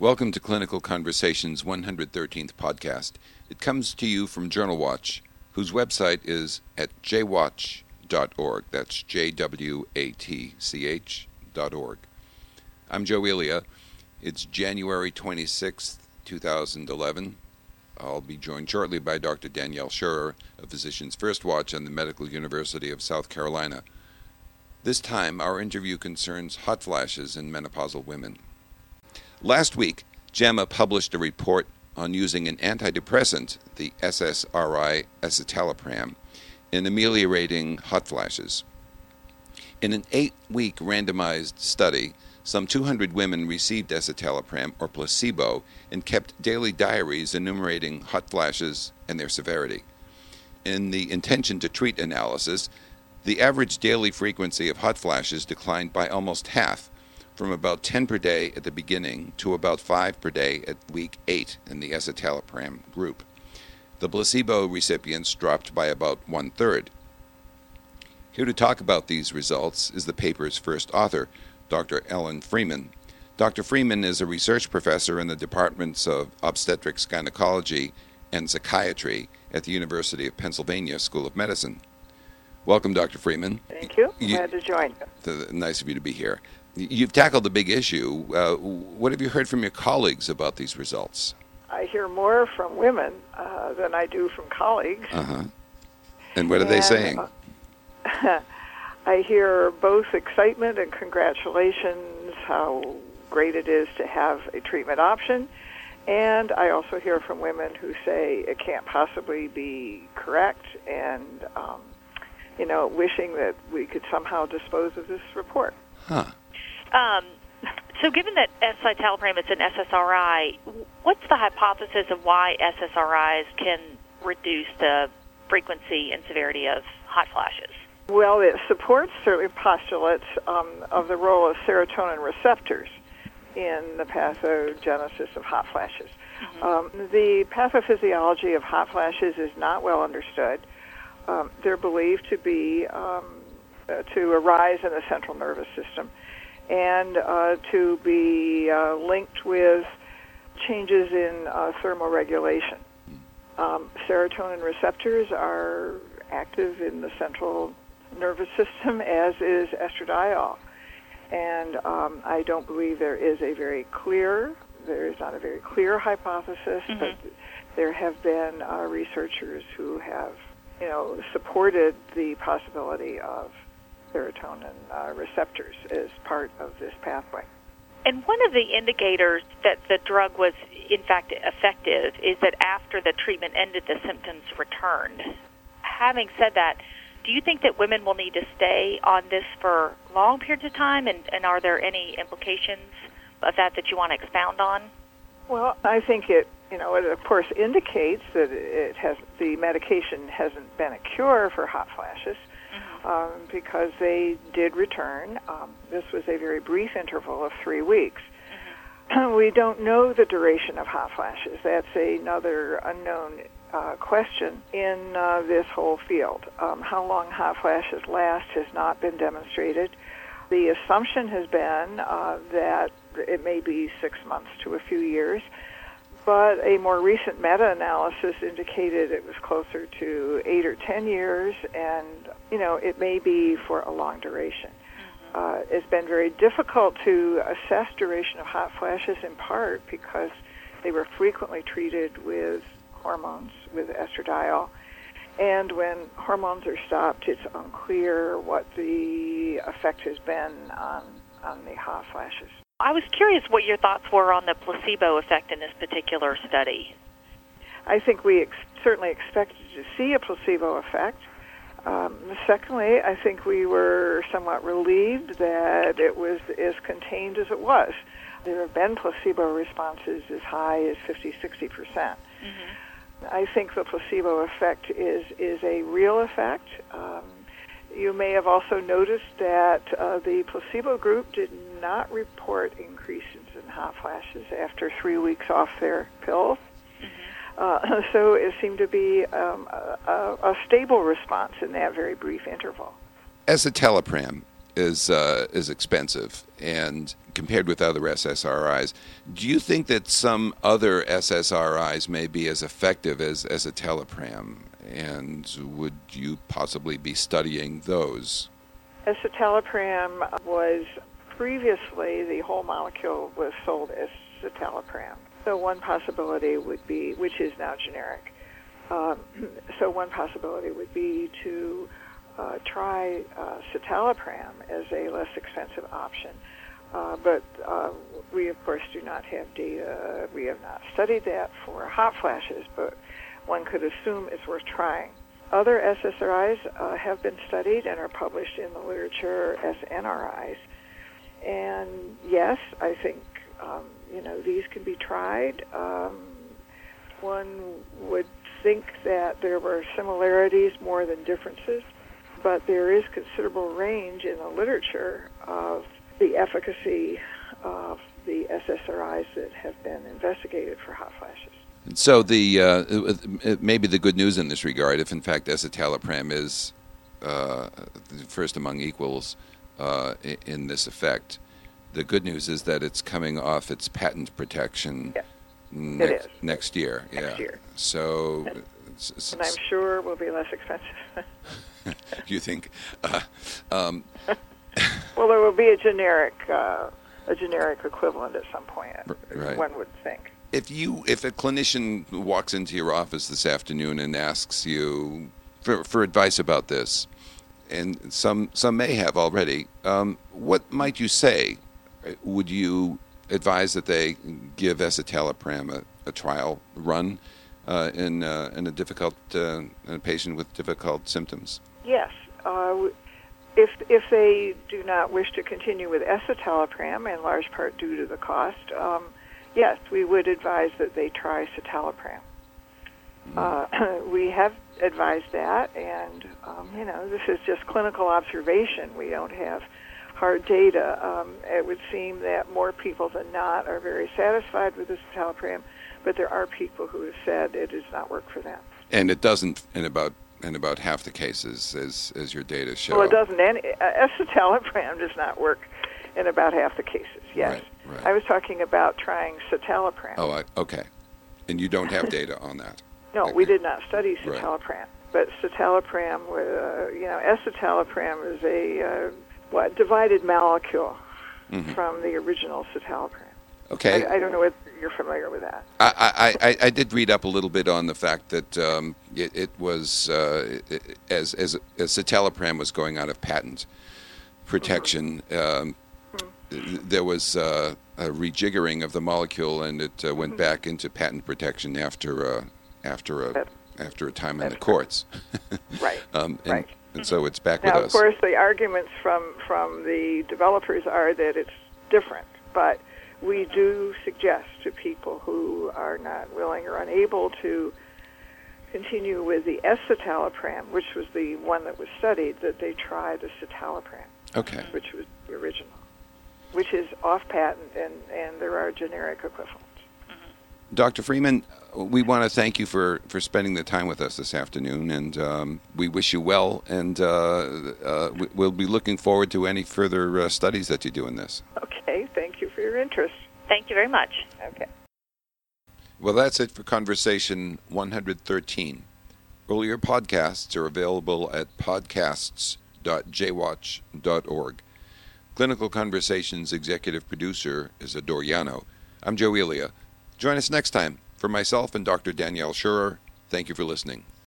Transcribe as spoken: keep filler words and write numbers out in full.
Welcome to Clinical Conversations' one hundred thirteenth podcast. It comes to you from Journal Watch, whose website is at j watch dot org. That's J W A T C H dot org. I'm Joe Elia. It's January twenty-sixth, two thousand eleven. I'll be joined shortly by Doctor Danielle Scherer of Physicians First Watch and the Medical University of South Carolina. This time, our interview concerns hot flashes in menopausal women. Last week, JAMA published a report on using an antidepressant, the S S R I escitalopram, in ameliorating hot flashes. In an eight-week randomized study, some two hundred women received escitalopram or placebo and kept daily diaries enumerating hot flashes and their severity. In the intention to treat analysis, the average daily frequency of hot flashes declined by almost half, from about ten per day at the beginning to about five per day at week eight in the escitalopram group. The placebo recipients dropped by about one-third. Here to talk about these results is the paper's first author, Doctor Ellen Freeman. Doctor Freeman is a research professor in the departments of obstetrics, gynecology, and psychiatry at the University of Pennsylvania School of Medicine. Welcome, Doctor Freeman. Thank you. you Glad to join you. Nice of you to be here. You've tackled the big issue. Uh, what have you heard from your colleagues about these results? I hear more from women uh, than I do from colleagues. Uh-huh. And what are and, they saying? Uh, I hear both excitement and congratulations, how great it is to have a treatment option. And I also hear from women who say it can't possibly be correct and, um, you know, wishing that we could somehow dispose of this report. Huh. Um, so given that escitalopram is an S S R I, what's the hypothesis of why S S R Is can reduce the frequency and severity of hot flashes? Well, it supports certainly postulates um, of the role of serotonin receptors in the pathogenesis of hot flashes. Mm-hmm. Um, the pathophysiology of hot flashes is not well understood. Um, they're believed to be um, uh, to arise in the central nervous system and uh, to be uh, linked with changes in uh, thermoregulation. Um, serotonin receptors are active in the central nervous system, as is estradiol. And um, I don't believe there is a very clear, there is not a very clear hypothesis, mm-hmm. but there have been uh, researchers who have, you know, supported the possibility of serotonin uh, receptors as part of this pathway. And one of the indicators that the drug was, in fact, effective is that after the treatment ended, the symptoms returned. Having said that, do you think that women will need to stay on this for long periods of time, and, and are there any implications of that that you want to expound on? Well, I think it, you know, it of course indicates that it has the medication hasn't been a cure for hot flashes, mm-hmm. um, because they did return. Um, this was a very brief interval of three weeks. Mm-hmm. We don't know the duration of hot flashes. That's another unknown uh, question in uh, this whole field. Um, how long hot flashes last has not been demonstrated. The assumption has been uh, that it may be six months to a few years, but a more recent meta-analysis indicated it was closer to eight or ten years, and, you know, it may be for a long duration. Mm-hmm. Uh, it's been very difficult to assess duration of hot flashes, in part because they were frequently treated with hormones, with estradiol. And when hormones are stopped, it's unclear what the effect has been on, on the hot flashes. I was curious what your thoughts were on the placebo effect in this particular study. I think we ex- certainly expected to see a placebo effect. Um, secondly, I think we were somewhat relieved that it was as contained as it was. There have been placebo responses as high as fifty, sixty percent. Mm-hmm. I think the placebo effect is, is a real effect. Um, you may have also noticed that uh, the placebo group did not report increases in hot flashes after three weeks off their pills. Mm-hmm. Uh, so it seemed to be um, a, a stable response in that very brief interval. Escitalopram is uh, is expensive, and compared with other S S R Is, do you think that some other S S R Is may be as effective as escitalopram? And would you possibly be studying those? Escitalopram was previously, the whole molecule was sold as citalopram. So one possibility would be, which is now generic, um, so one possibility would be to uh, try uh, citalopram as a less expensive option. Uh, but uh, we, of course, do not have data. We have not studied that for hot flashes, but one could assume it's worth trying. Other S S R Is uh, have been studied and are published in the literature as N R Is. And yes, I think, um, you know, these can be tried. Um, one would think that there were similarities more than differences, but there is considerable range in the literature of the efficacy of the S S R Is that have been investigated for hot flashes. So the uh, it, it maybe the good news in this regard, if in fact escitalopram is uh, first among equals uh, in this effect, the good news is that it's coming off its patent protection yes, next, it is. next year. Next yeah. year. So, and, s- and I'm sure will be less expensive. you think? Uh, um, well, there will be a generic uh, a generic equivalent at some point. Right. One would think. If you, if a clinician walks into your office this afternoon and asks you for, for advice about this, and some some may have already, um, what might you say? Would you advise that they give escitalopram a, a trial run uh, in uh, in a difficult uh, in a patient with difficult symptoms? Yes. Uh, if if they do not wish to continue with escitalopram, in large part due to the cost. Um, Yes, we would advise that they try citalopram. Uh, we have advised that, and, um, you know, this is just clinical observation. We don't have hard data. Um, it would seem that more people than not are very satisfied with the citalopram, but there are people who have said it does not work for them. And it doesn't in about in about half the cases, as, as your data show. Well, it doesn't. Any, uh, escitalopram does not work in about half the cases, yes. Right. Right. I was talking about trying citalopram. Oh, I, okay. And you don't have data on that? No, okay. we did not study Right. citalopram. But citalopram, uh, you know, escitalopram is a uh, what divided molecule mm-hmm. from the original citalopram. Okay. I, I don't know if you're familiar with that. I, I, I, I did read up a little bit on the fact that um, it, it was, uh, it, as, as, as citalopram was going out of patent protection, mm-hmm. um, there was uh, a rejiggering of the molecule, and it uh, went mm-hmm. back into patent protection after uh, after a that's, after a time in the courts. Right. um, and, right. And so it's back now, with us. Of course, the arguments from from the developers are that it's different, but we do suggest to people who are not willing or unable to continue with the escitalopram, which was the one that was studied, that they try the citalopram, okay. which was the original, which is off patent, and, and there are generic equivalents. Mm-hmm. Doctor Freeman, we want to thank you for, for spending the time with us this afternoon, and um, we wish you well, and uh, uh, we'll be looking forward to any further uh, studies that you do in this. Okay, thank you for your interest. Thank you very much. Okay. Well, that's it for Conversation one hundred thirteen. Earlier podcasts are available at podcasts dot j watch dot org. Clinical Conversations executive producer is Ador Yano. I'm Joe Elia. Join us next time. For myself and Doctor Danielle Schurer, thank you for listening.